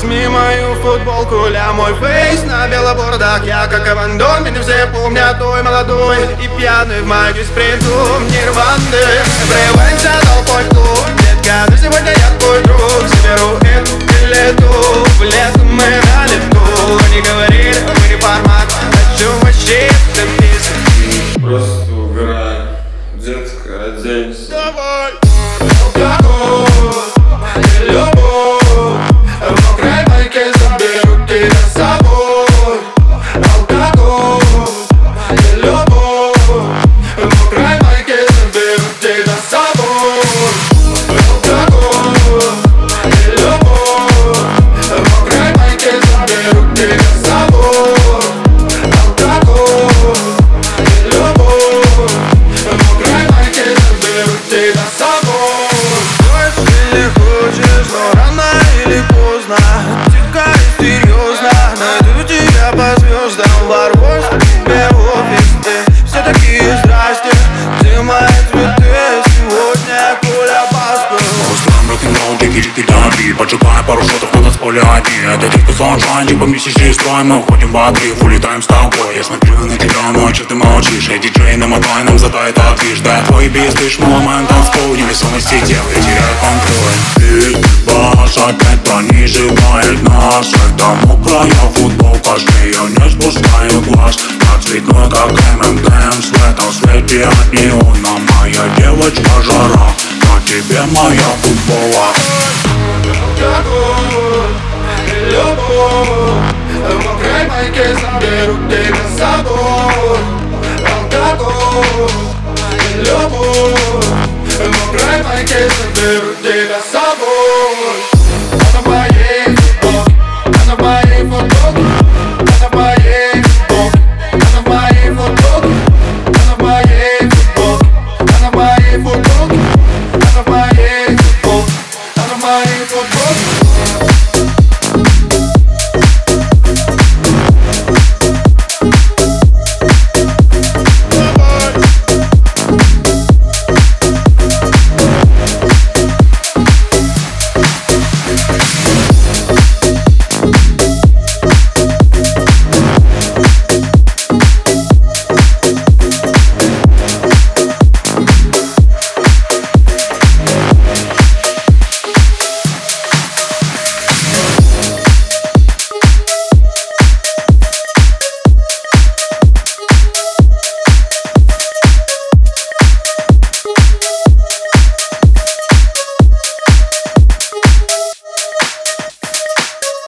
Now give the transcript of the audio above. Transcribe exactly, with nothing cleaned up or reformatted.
возьми мою футболку, ля мой фейс на белобордах. Я как Авандон, меня все помнят, той молодой и пьяный в майке с принтом Нирванды. Врываемся толпой в клуб, детка, но сегодня я твой друг. Заберу эту билету, в лето мы на лету. Они говорили, мы не формат, о чем вообще эта песня? Просто угорай, детка, оденься. Давай! Алкоголь, любовь, в мокрой майке заберу тебя с собой. Алкоголь, любовь, в мокрой майке заберу тебя с собой. Алкоголь, любовь, в мокрой майке заберу тебя с собой. Алкоголь, любовь, в мокрой майке заберу тебя с собой. Но рано или поздно, тихо и серьезно, найду тебя по звездам, ворвусь к тебе в офис. Ты все такие здрасте, где мои цветы? Сегодня Коля Басков. Устроим рок-н-ролл, дикий-дикий дави. Поджигая пару шотов на танцполе одни. Это тихо саншайн, типа месячный строй. Мы уходим в отрыв, улетаем с тобой. Я смотрю на тебя, ночью ты молчишь. Эй, диджей, намотай нам за это движ. Да, твой бис, ты шмол, момент танцпол. Невесомости дел, я теряю контроль. Бит, бас опять пронизывает нас. Это мокрая футболка, с нее не спускаю глаз. На цветной, как эм эм дэмс. В этом свете от неона моя девочка жара. На тебе моя футбола. Алкоголь, любовь, в мокрой майке заберу тебя с собой.